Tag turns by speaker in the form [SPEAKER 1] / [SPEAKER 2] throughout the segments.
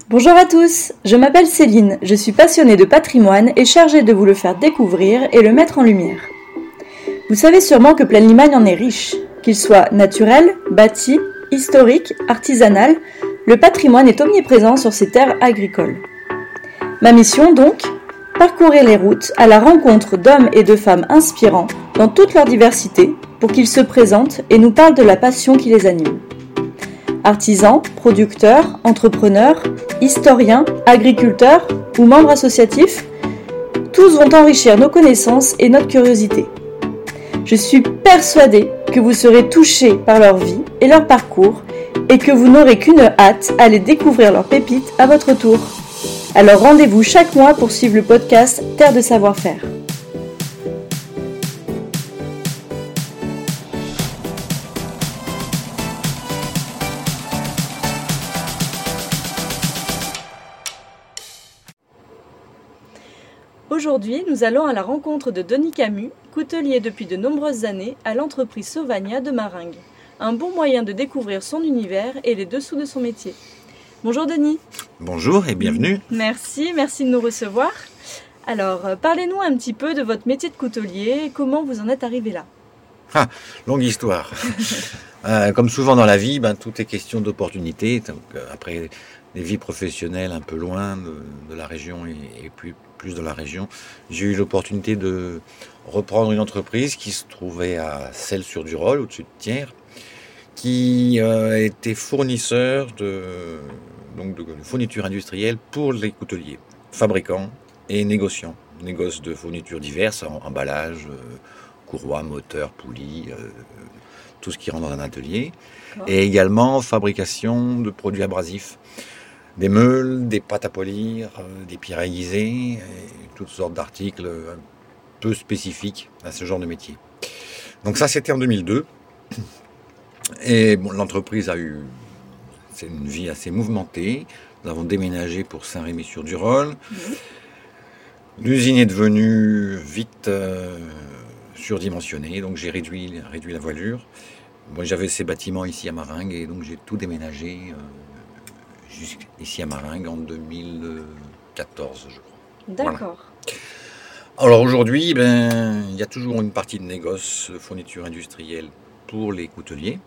[SPEAKER 1] Bonjour à tous, je m'appelle Céline, je suis passionnée de patrimoine et chargée de vous le faire découvrir et le mettre en lumière. Vous savez sûrement que Plaine-Limagne en est riche. Qu'il soit naturel, bâti, historique, artisanal, le patrimoine est omniprésent sur ces terres agricoles. Ma mission donc, parcourir les routes à la rencontre d'hommes et de femmes inspirants dans toute leur diversité pour qu'ils se présentent et nous parlent de la passion qui les anime. Artisans, producteurs, entrepreneurs, historiens, agriculteurs ou membres associatifs, tous vont enrichir nos connaissances et notre curiosité. Je suis persuadée que vous serez touchés par leur vie et leur parcours et que vous n'aurez qu'une hâte à aller découvrir leurs pépites à votre tour. Alors rendez-vous chaque mois pour suivre le podcast Terre de savoir-faire. Aujourd'hui, nous allons à la rencontre de Denis Camus, coutelier depuis de nombreuses années à l'entreprise Sauvagnat de Maringues. Un bon moyen de découvrir son univers et les dessous de son métier. Bonjour Denis.
[SPEAKER 2] Bonjour et bienvenue.
[SPEAKER 1] Merci de nous recevoir. Alors, parlez-nous un petit peu de votre métier de coutelier et comment vous en êtes arrivé là.
[SPEAKER 2] Longue histoire. Comme souvent dans la vie, tout est question d'opportunité. Donc, après des vies professionnelles un peu loin de la région et plus dans la région, j'ai eu l'opportunité de reprendre une entreprise qui se trouvait à Celles-sur-Durolle, au-dessus de Thiers, qui était fournisseur de fournitures industrielles pour les couteliers, fabricants et négociants. Négoce de fournitures diverses, emballage, courroie, moteur, poulie, tout ce qui rentre dans un atelier. D'accord. Et également fabrication de produits abrasifs, des meules, des pâtes à polir, des pierres aiguisées, et toutes sortes d'articles un peu spécifiques à ce genre de métier. Donc ça, c'était en 2002. Et l'entreprise c'est une vie assez mouvementée. Nous avons déménagé pour Saint-Rémy-sur-Durolle. L'usine est devenue vite surdimensionnée, donc j'ai réduit la voilure. Moi, j'avais ces bâtiments ici à Maringues et donc j'ai tout déménagé jusqu'ici à Maringues en 2014, je crois.
[SPEAKER 1] D'accord.
[SPEAKER 2] Voilà. Alors aujourd'hui, il y a toujours une partie de négoce, de fourniture industrielle pour les couteliers.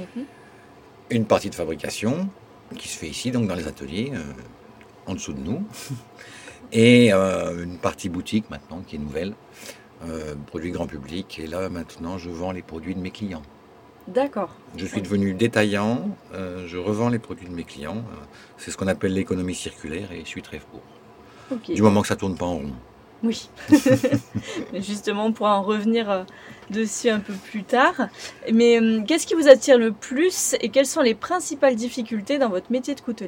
[SPEAKER 2] Une partie de fabrication qui se fait ici, donc dans les ateliers, en dessous de nous. Et une partie boutique maintenant qui est nouvelle, produit grand public. Et là maintenant, je vends les produits de mes clients.
[SPEAKER 1] D'accord.
[SPEAKER 2] Je suis devenu détaillant, je revends les produits de mes clients. C'est ce qu'on appelle l'économie circulaire et je suis très pour. Okay. Du moment que ça ne tourne pas en rond.
[SPEAKER 1] Oui. Mais justement, on pourra en revenir dessus un peu plus tard. Mais qu'est-ce qui vous attire le plus et quelles sont les principales difficultés dans votre métier de coutelier ?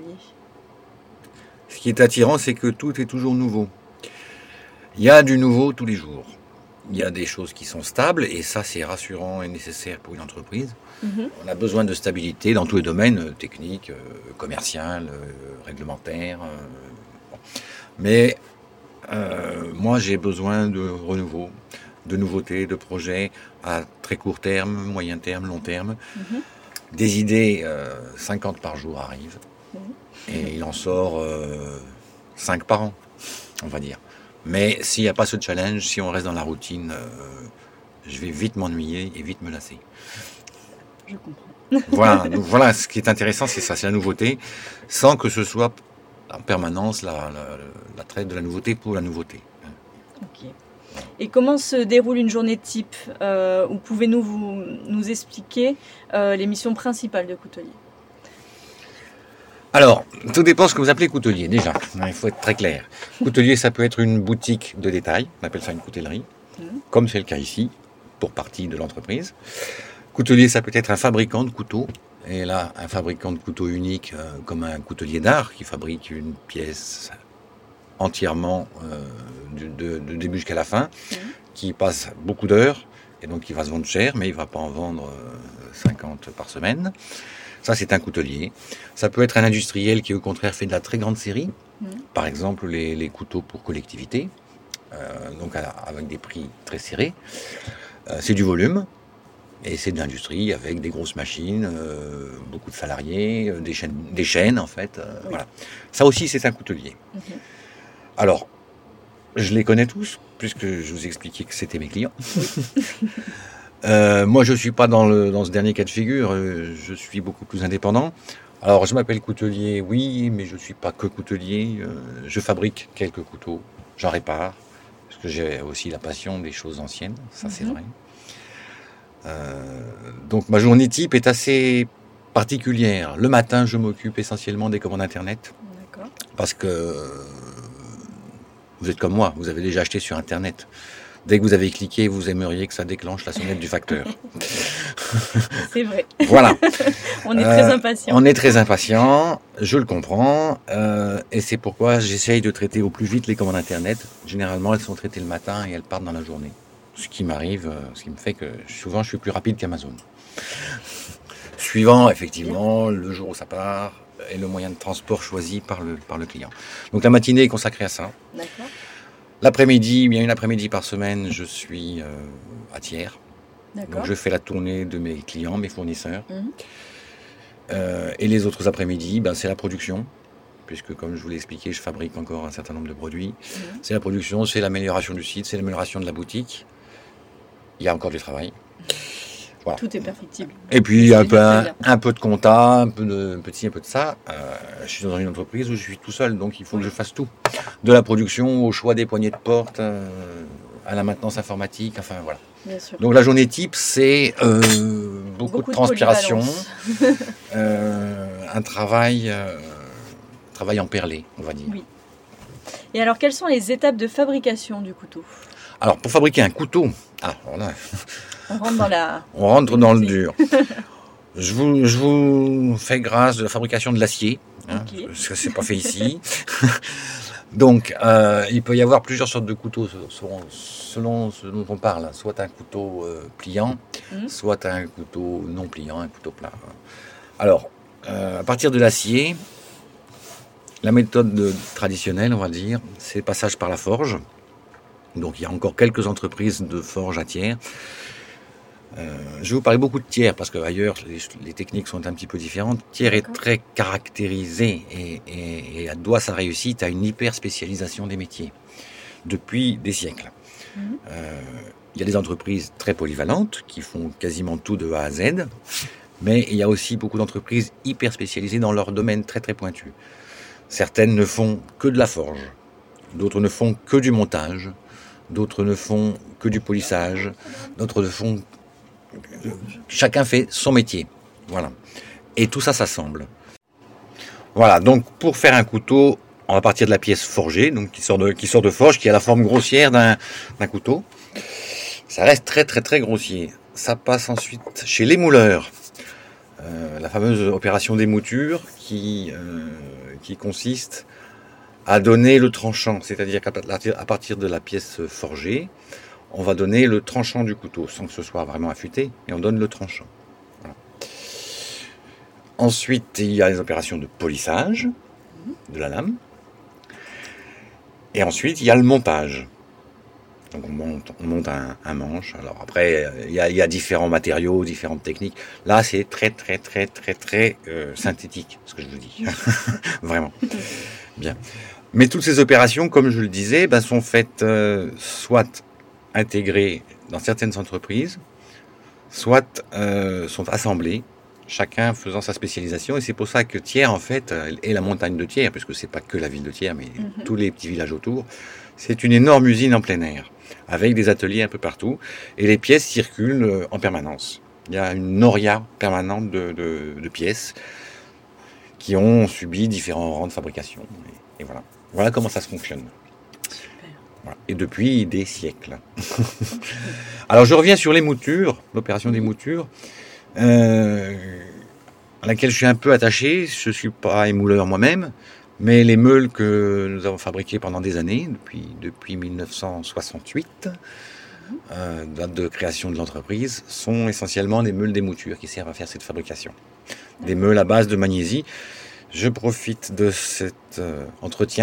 [SPEAKER 2] Ce qui est attirant, c'est que tout est toujours nouveau. Il y a du nouveau tous les jours. Il y a des choses qui sont stables et ça, c'est rassurant et nécessaire pour une entreprise. On a besoin de stabilité dans tous les domaines, techniques, commercial, réglementaires. Mais moi, j'ai besoin de renouveau, de nouveautés, de projets à très court terme, moyen terme, long terme. Des idées, 50 par jour arrivent. Et il en sort 5 par an, on va dire. Mais s'il n'y a pas ce challenge, si on reste dans la routine, je vais vite m'ennuyer et vite me lasser.
[SPEAKER 1] Je comprends.
[SPEAKER 2] Voilà, ce qui est intéressant, c'est ça, c'est la nouveauté, sans que ce soit en permanence la traite de la nouveauté pour la nouveauté.
[SPEAKER 1] Ok. Et comment se déroule une journée type ou pouvez-vous nous expliquer les missions principales de coutelier ?
[SPEAKER 2] Alors, tout dépend de ce que vous appelez coutelier, déjà. Il faut être très clair. Coutelier, ça peut être une boutique de détail, on appelle ça une coutellerie, comme c'est le cas ici, pour partie de l'entreprise. Coutelier, ça peut être un fabricant de couteaux, et là, un fabricant de couteaux unique, comme un coutelier d'art, qui fabrique une pièce entièrement de début jusqu'à la fin, qui passe beaucoup d'heures, et donc qui va se vendre cher, mais il ne va pas en vendre 50 par semaine. Ça, c'est un coutelier. Ça peut être un industriel qui, au contraire, fait de la très grande série. Par exemple, les couteaux pour collectivité, donc avec des prix très serrés. C'est du volume. Et c'est de l'industrie avec des grosses machines, beaucoup de salariés, des chaînes en fait.
[SPEAKER 1] Oui.
[SPEAKER 2] Voilà. Ça aussi, c'est un coutelier. Alors, je les connais tous, puisque je vous ai expliqué que c'était mes clients. Moi, je ne suis pas dans ce dernier cas de figure, je suis beaucoup plus indépendant. Alors, je m'appelle coutelier, oui, mais je ne suis pas que coutelier. Je fabrique quelques couteaux, j'en répare, parce que j'ai aussi la passion des choses anciennes, ça c'est vrai. Donc ma journée type est assez particulière. Le matin, je m'occupe essentiellement des commandes internet.
[SPEAKER 1] D'accord.
[SPEAKER 2] Parce que vous êtes comme moi, vous avez déjà acheté sur internet. Dès que vous avez cliqué, vous aimeriez que ça déclenche la sonnette du facteur.
[SPEAKER 1] C'est vrai.
[SPEAKER 2] Voilà.
[SPEAKER 1] On est très impatient.
[SPEAKER 2] On est très impatient, je le comprends. Et c'est pourquoi j'essaye de traiter au plus vite les commandes internet. Généralement, elles sont traitées le matin et elles partent dans la journée. Ce qui m'arrive, ce qui me fait que souvent je suis plus rapide qu'Amazon. Suivant effectivement le jour où ça part et le moyen de transport choisi par le client. Donc la matinée est consacrée à ça.
[SPEAKER 1] D'accord.
[SPEAKER 2] L'après-midi, bien une après-midi par semaine, je suis à Thiers.
[SPEAKER 1] D'accord.
[SPEAKER 2] Donc je fais la tournée de mes clients, mes fournisseurs. Et les autres après-midi, c'est la production. Puisque comme je vous l'ai expliqué, je fabrique encore un certain nombre de produits. C'est la production, c'est l'amélioration du site, c'est l'amélioration de la boutique. Il y a encore du travail. Voilà.
[SPEAKER 1] Tout est perfectible.
[SPEAKER 2] Et puis un peu de compta, un peu de ça. Je suis dans une entreprise où je suis tout seul, donc il faut que je fasse tout. De la production au choix des poignées de porte, à la maintenance informatique, enfin voilà.
[SPEAKER 1] Bien sûr.
[SPEAKER 2] Donc la journée type, c'est beaucoup de transpiration, un travail en perlé, on va dire.
[SPEAKER 1] Oui. Et alors, quelles sont les étapes de fabrication du couteau ?
[SPEAKER 2] Alors, pour fabriquer un couteau,
[SPEAKER 1] on rentre
[SPEAKER 2] dans le dur. Je vous fais grâce de la fabrication de l'acier,
[SPEAKER 1] okay.
[SPEAKER 2] Parce que c'est pas fait ici. Donc, il peut y avoir plusieurs sortes de couteaux selon ce dont on parle. Soit un couteau pliant, soit un couteau non pliant, un couteau plat. Alors, à partir de l'acier, la méthode traditionnelle, on va dire, c'est le passage par la forge. Donc il y a encore quelques entreprises de forge à Thiers. Je vais vous parler beaucoup de Thiers parce qu'ailleurs les techniques sont un petit peu différentes. Thiers est très caractérisé et doit sa réussite à une hyper spécialisation des métiers depuis des siècles. Il y a des entreprises très polyvalentes qui font quasiment tout de A à Z, mais il y a aussi beaucoup d'entreprises hyper spécialisées dans leur domaine très très pointu. Certaines ne font que de la forge, d'autres ne font que du montage, d'autres ne font que du polissage, d'autres ne font... Chacun fait son métier, voilà. Et tout ça s'assemble. Voilà, donc pour faire un couteau, on va partir de la pièce forgée, donc qui sort de forge, qui a la forme grossière d'un couteau. Ça reste très très très grossier. Ça passe ensuite chez les mouleurs. La fameuse opération d'émouture qui consiste à donner le tranchant, c'est-à-dire qu'à partir de la pièce forgée, on va donner le tranchant du couteau, sans que ce soit vraiment affûté, et on donne le tranchant. Voilà. Ensuite, il y a les opérations de polissage de la lame. Et ensuite, il y a le montage. Donc on monte un manche. Alors après, il y a différents matériaux, différentes techniques. Là, c'est très très très très très synthétique, ce que je vous dis. Vraiment. Bien. Mais toutes ces opérations, comme je le disais, sont faites soit intégrées dans certaines entreprises, soit sont assemblées, chacun faisant sa spécialisation. Et c'est pour ça que Thiers, en fait, est la montagne de Thiers, parce que c'est pas que la ville de Thiers, mais tous les petits villages autour. C'est une énorme usine en plein air, avec des ateliers un peu partout, et les pièces circulent en permanence. Il y a une noria permanente de pièces qui ont subi différents rangs de fabrication. Et voilà. Voilà comment ça se fonctionne. Voilà. Et depuis des siècles. Alors je reviens sur les moutures, l'opération des moutures, à laquelle je suis un peu attaché. Je ne suis pas émouleur moi-même, mais les meules que nous avons fabriquées pendant des années, depuis 1968, date de création de l'entreprise, sont essentiellement des meules d'émouture qui servent à faire cette fabrication. Des meules à base de magnésie. Je profite de cet entretien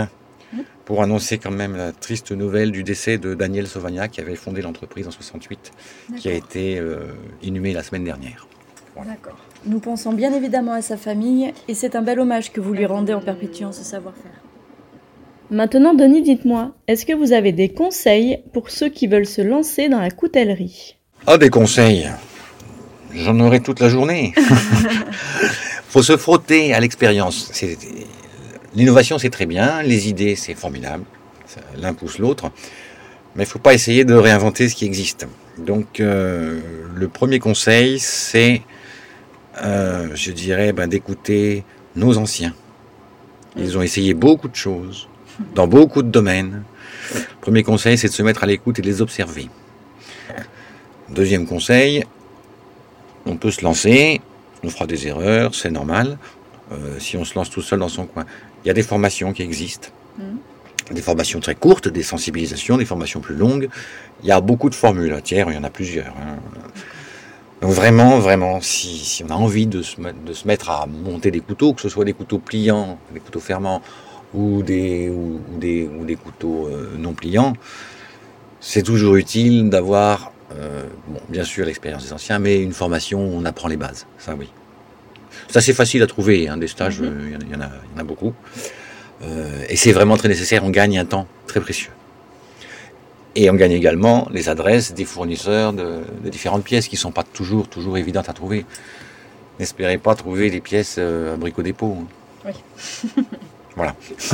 [SPEAKER 2] pour annoncer quand même la triste nouvelle du décès de Daniel Sauvagnat, qui avait fondé l'entreprise en 68, qui a été inhumé la semaine dernière.
[SPEAKER 1] Voilà. D'accord. Nous pensons bien évidemment à sa famille et c'est un bel hommage que vous lui rendez en perpétuant ce savoir-faire. Maintenant, Denis, dites-moi, est-ce que vous avez des conseils pour ceux qui veulent se lancer dans la coutellerie ?
[SPEAKER 2] Ah, des conseils. J'en aurai toute la journée. Faut se frotter à l'expérience. L'innovation, c'est très bien. Les idées, c'est formidable. L'un pousse l'autre. Mais il ne faut pas essayer de réinventer ce qui existe. Donc, le premier conseil, c'est, je dirais, d'écouter nos anciens. Ils ont essayé beaucoup de choses, dans beaucoup de domaines. Le premier conseil, c'est de se mettre à l'écoute et de les observer. Deuxième conseil, on peut se lancer, on fera des erreurs, c'est normal, si on se lance tout seul dans son coin. Il y a des formations qui existent, des formations très courtes, des sensibilisations, des formations plus longues. Il y a beaucoup de formules, tiens, il y en a plusieurs. Donc vraiment, si on a envie de se mettre à monter des couteaux, que ce soit des couteaux pliants, des couteaux fermants, ou des couteaux non pliants, c'est toujours utile d'avoir, bien sûr l'expérience des anciens, mais une formation où on apprend les bases, ça oui. Ça c'est facile à trouver, des stages, il y en a beaucoup. Et c'est vraiment très nécessaire, on gagne un temps très précieux. Et on gagne également les adresses des fournisseurs de différentes pièces qui ne sont pas toujours évidentes à trouver. N'espérez pas trouver des pièces à Brico Dépôt.
[SPEAKER 1] Oui.
[SPEAKER 2] Voilà.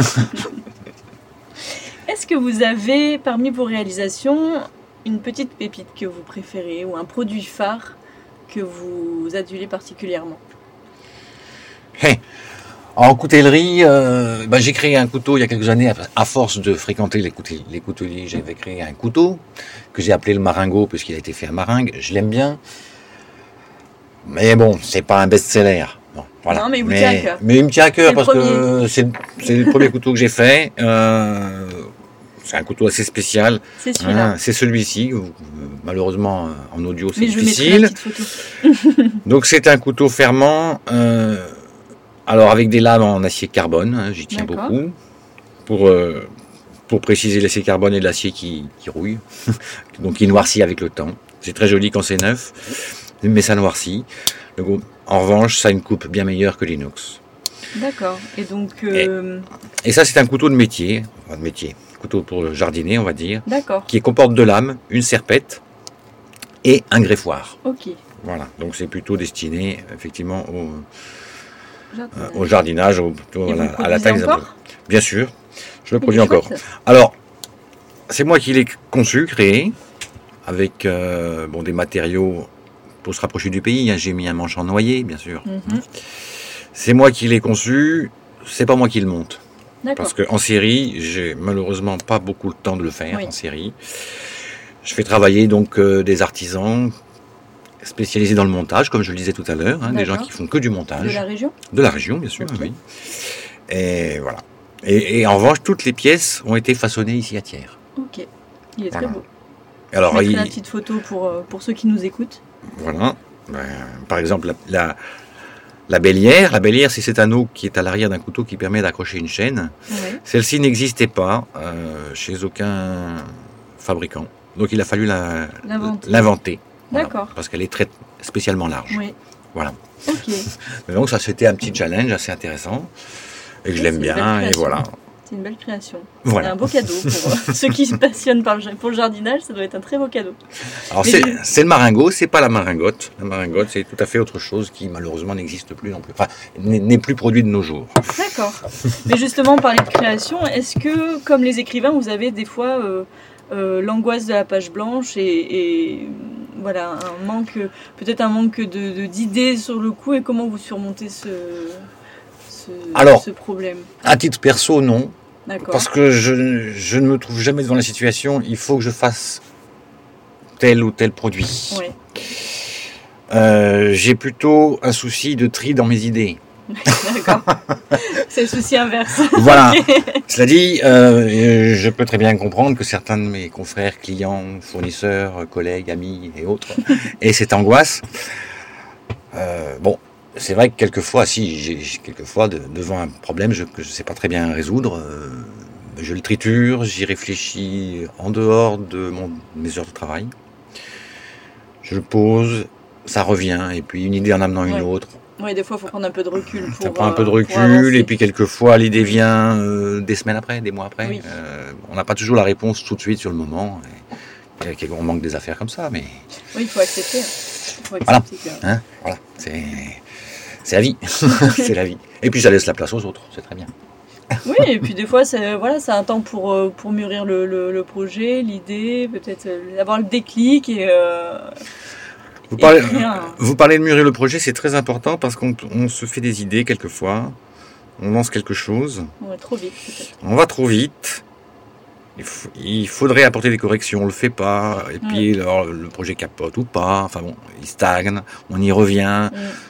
[SPEAKER 1] Est-ce que vous avez, parmi vos réalisations, une petite pépite que vous préférez ou un produit phare que vous adulez particulièrement ?
[SPEAKER 2] En coutellerie, j'ai créé un couteau il y a quelques années, à force de fréquenter les couteliers, j'avais créé un couteau que j'ai appelé le maringot puisqu'il a été fait à meringue. Je l'aime bien, mais bon, c'est pas un best-seller. Bon, voilà.
[SPEAKER 1] Non, mais il vous tient à cœur.
[SPEAKER 2] Mais il me tient à cœur parce que c'est le premier couteau que j'ai fait. C'est un couteau assez spécial.
[SPEAKER 1] C'est celui-là.
[SPEAKER 2] C'est celui-ci. Malheureusement, en audio, c'est
[SPEAKER 1] mais
[SPEAKER 2] difficile.
[SPEAKER 1] Mais je mettrai la petite photo.
[SPEAKER 2] Donc c'est un couteau fermant. Alors avec des lames en acier carbone, j'y tiens beaucoup, pour préciser l'acier carbone et l'acier qui rouille, donc qui noircit avec le temps. C'est très joli quand c'est neuf, mais ça noircit. En revanche, ça a une coupe bien meilleure que l'inox.
[SPEAKER 1] D'accord. Et donc.
[SPEAKER 2] Et ça, c'est un couteau de métier, couteau pour jardiner, on va dire.
[SPEAKER 1] D'accord.
[SPEAKER 2] Qui comporte deux lames, une serpette et un greffoir.
[SPEAKER 1] Ok.
[SPEAKER 2] Voilà. Donc c'est plutôt destiné effectivement au jardinage, à la taille des arbres. Bien sûr, je le produis encore. Alors, c'est moi qui l'ai conçu, créé, avec des matériaux pour se rapprocher du pays. J'ai mis un manche en noyer, bien sûr. C'est moi qui l'ai conçu, c'est pas moi qui le monte. Parce qu'en série, j'ai malheureusement pas beaucoup le temps de le faire en série. Je fais travailler donc des artisans spécialisés dans le montage, comme je le disais tout à l'heure, des gens qui font que du montage.
[SPEAKER 1] De la région ? De
[SPEAKER 2] la région, bien sûr, oui. Et voilà. Et en revanche, toutes les pièces ont été façonnées ici à Thiers.
[SPEAKER 1] Ok, il est très beau.
[SPEAKER 2] Alors,
[SPEAKER 1] je mettrai la petite photo pour ceux qui nous écoutent.
[SPEAKER 2] Voilà. Par exemple, la bélière. La bélière, c'est cet anneau qui est à l'arrière d'un couteau qui permet d'accrocher une chaîne. Ouais. Celle-ci n'existait pas chez aucun fabricant. Donc il a fallu l'inventer. Voilà, d'accord. Parce qu'elle est très spécialement large. Oui. Voilà.
[SPEAKER 1] Ok.
[SPEAKER 2] Donc ça, c'était un petit challenge assez intéressant. Et que je l'aime bien. Et voilà.
[SPEAKER 1] C'est une belle création.
[SPEAKER 2] Voilà.
[SPEAKER 1] C'est un beau cadeau pour ceux qui se passionnent pour le jardinage. Ça doit être un très beau cadeau.
[SPEAKER 2] Alors c'est le maringot, c'est pas la maringotte. La maringotte, c'est tout à fait autre chose qui malheureusement n'existe plus non plus. Enfin, n'est plus produit de nos jours.
[SPEAKER 1] D'accord. Mais justement, parler de création, est-ce que, comme les écrivains, vous avez des fois l'angoisse de la page blanche et voilà, peut-être un manque d'idées sur le coup, et comment vous surmontez ce problème?
[SPEAKER 2] À titre perso, non.
[SPEAKER 1] D'accord.
[SPEAKER 2] Parce que je ne me trouve jamais devant la situation, il faut que je fasse tel ou tel produit.
[SPEAKER 1] Ouais.
[SPEAKER 2] J'ai plutôt un souci de tri dans mes idées.
[SPEAKER 1] D'accord. C'est le souci inverse.
[SPEAKER 2] Voilà. Cela dit, je peux très bien comprendre que certains de mes confrères, clients, fournisseurs, collègues, amis et autres aient cette angoisse. C'est vrai que quelquefois, devant un problème que je ne sais pas très bien résoudre, je le triture, j'y réfléchis en dehors de mes heures de travail. Je le pose, ça revient, et puis une idée en amenant une autre.
[SPEAKER 1] Oui, des fois, il faut prendre un peu de recul.
[SPEAKER 2] Ça prend un peu de recul, et puis quelquefois, l'idée vient des semaines après, des mois après.
[SPEAKER 1] Oui.
[SPEAKER 2] On n'a pas toujours la réponse tout de suite sur le moment. On manque des affaires comme ça, mais...
[SPEAKER 1] Oui, il faut accepter.
[SPEAKER 2] Voilà, voilà. C'est la vie. C'est la vie. Et puis, ça laisse la place aux autres, c'est très bien.
[SPEAKER 1] Oui, et puis des fois, c'est un temps pour mûrir le projet, l'idée, peut-être avoir le déclic et...
[SPEAKER 2] Vous parlez de mûrir le projet, c'est très important parce qu'on se fait des idées quelquefois, on lance quelque chose.
[SPEAKER 1] On va trop vite peut-être.
[SPEAKER 2] On va trop vite. Il faudrait apporter des corrections, on le fait pas, et puis alors, le projet capote ou pas, enfin bon, il stagne, on y revient.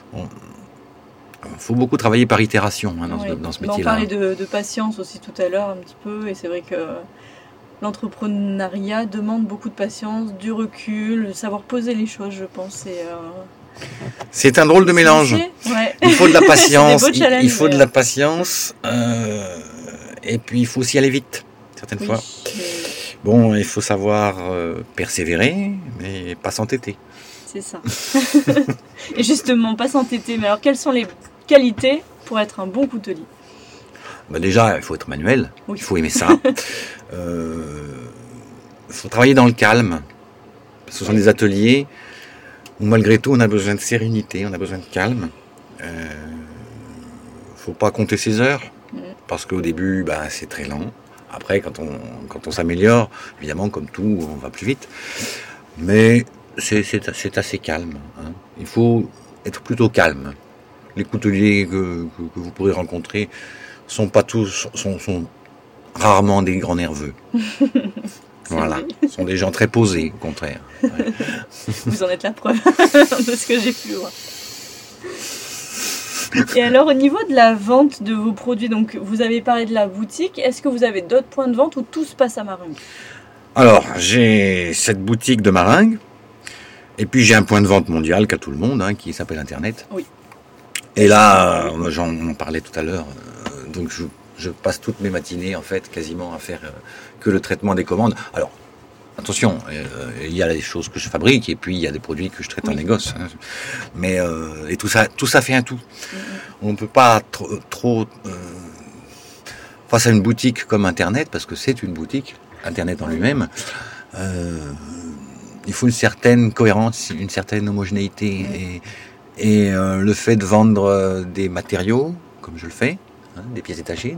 [SPEAKER 2] Il faut beaucoup travailler par itération dans ce métier-là.
[SPEAKER 1] On parlait de patience aussi tout à l'heure un petit peu, et c'est vrai que l'entrepreneuriat demande beaucoup de patience, du recul, de savoir poser les choses, je pense.
[SPEAKER 2] C'est un drôle de mélange.
[SPEAKER 1] Ouais.
[SPEAKER 2] Il faut de la patience, il faut de la patience, et puis il faut aussi aller vite, certaines fois. Bon, il faut savoir persévérer, mais pas s'entêter.
[SPEAKER 1] C'est ça. Et justement, pas s'entêter. Mais alors, quelles sont les qualités pour être un bon coutelier?
[SPEAKER 2] Déjà, il faut être manuel, il faut aimer ça. Il faut travailler dans le calme. Ce sont des ateliers où malgré tout on a besoin de sérénité, on a besoin de calme. Il ne faut pas compter ses heures, parce qu'au début c'est très lent. Après quand on s'améliore, évidemment comme tout, on va plus vite. Mais c'est assez calme. Il faut être plutôt calme. Les couteliers que vous pourrez rencontrer sont rarement des grands nerveux. Voilà, ce sont des gens très posés, au contraire. Ouais.
[SPEAKER 1] Vous en êtes la preuve de ce que j'ai pu voir. Et alors, au niveau de la vente de vos produits, donc vous avez parlé de la boutique, est-ce que vous avez d'autres points de vente où tout se passe à Maringues? Alors,
[SPEAKER 2] j'ai cette boutique de Maringues, et puis j'ai un point de vente mondial qu'a tout le monde, qui s'appelle Internet.
[SPEAKER 1] Oui.
[SPEAKER 2] Et là, on en parlait tout à l'heure, donc je passe toutes mes matinées, en fait, quasiment à faire que le traitement des commandes. Alors, attention, il y a les choses que je fabrique, et puis il y a des produits que je traite en négoce. Mais, et tout ça fait un tout. On ne peut pas trop face à une boutique comme Internet, parce que c'est une boutique, Internet en lui-même, il faut une certaine cohérence, une certaine homogénéité. Et le fait de vendre des matériaux, comme je le fais, des pièces détachées,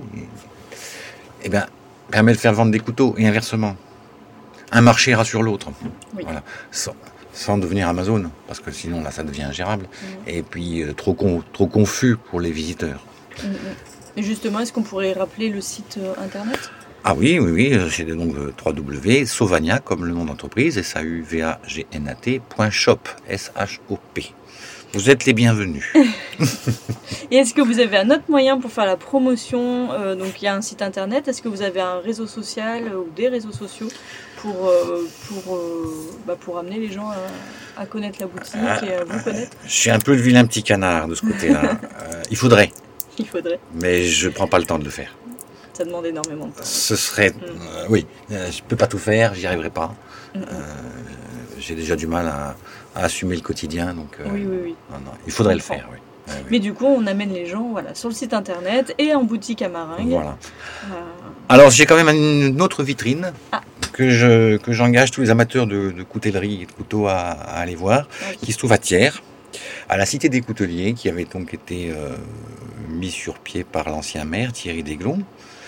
[SPEAKER 2] permet de faire vendre des couteaux, et inversement. Un marché rassure l'autre. Oui. Voilà. Sans devenir Amazon, parce que sinon là ça devient ingérable. Et puis trop confus pour les visiteurs.
[SPEAKER 1] Et justement, est-ce qu'on pourrait rappeler le site internet?
[SPEAKER 2] Ah oui, c'est donc www.sauvagnac, comme le nom d'entreprise, SAUVAGNAT.shop, S-H-O-P. Vous êtes les bienvenus.
[SPEAKER 1] Et est-ce que vous avez un autre moyen pour faire la promotion? Donc il y a un site internet. Est-ce que vous avez un réseau social ou des réseaux sociaux pour amener les gens à connaître la boutique et à vous connaître?
[SPEAKER 2] Je suis un peu le vilain petit canard de ce côté-là. Il faudrait. Mais je ne prends pas le temps de le faire.
[SPEAKER 1] Ça demande énormément de temps.
[SPEAKER 2] Ce serait... oui, je ne peux pas tout faire, j'y arriverai pas. J'ai déjà du mal à assumer le quotidien, donc
[SPEAKER 1] oui.
[SPEAKER 2] Non, il faudrait le faire. Oui.
[SPEAKER 1] Mais du coup, on amène les gens sur le site internet et en boutique à Maringues.
[SPEAKER 2] Voilà. Alors, j'ai quand même une autre vitrine que j'engage tous les amateurs de coutellerie et de couteaux à aller voir, qui se trouve à Thiers, à la Cité des Couteliers, qui avait donc été mis sur pied par l'ancien maire Thierry Desglons,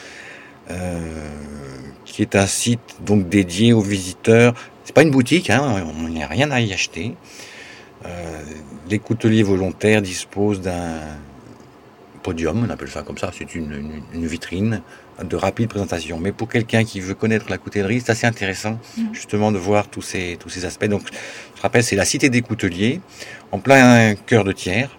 [SPEAKER 2] qui est un site donc dédié aux visiteurs. C'est pas une boutique, on n'y a rien à y acheter. Les couteliers volontaires disposent d'un podium, on appelle ça comme ça, c'est une vitrine de rapide présentation. Mais pour quelqu'un qui veut connaître la coutellerie, c'est assez intéressant justement de voir tous ces aspects. Donc, je rappelle, c'est la Cité des Couteliers, en plein cœur de Thiers.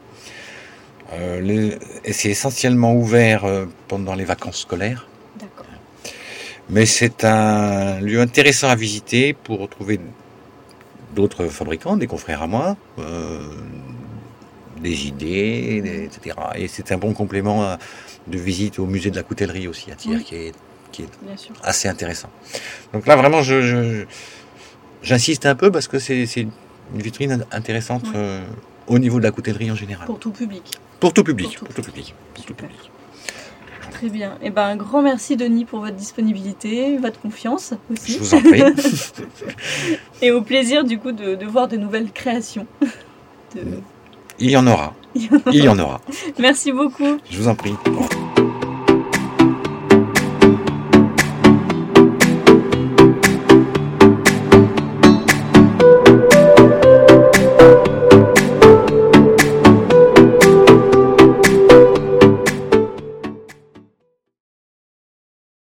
[SPEAKER 2] Et c'est essentiellement ouvert pendant les vacances scolaires.
[SPEAKER 1] D'accord.
[SPEAKER 2] Mais c'est un lieu intéressant à visiter pour retrouver d'autres fabricants, des confrères à moi, des idées, etc. Et c'est un bon complément de visite au musée de la coutellerie aussi à Thiers, qui est qui est
[SPEAKER 1] Bien sûr.
[SPEAKER 2] assez intéressant. Donc là, vraiment, j'insiste un peu parce que c'est une vitrine intéressante au niveau de la coutellerie en général.
[SPEAKER 1] Pour tout public.
[SPEAKER 2] Pour tout public.
[SPEAKER 1] Très bien. Eh ben, un grand merci Denis pour votre disponibilité, votre confiance aussi.
[SPEAKER 2] Je vous en prie.
[SPEAKER 1] Et au plaisir du coup de voir de nouvelles créations.
[SPEAKER 2] Il y en aura. Merci beaucoup.
[SPEAKER 1] Je vous en prie. Au revoir.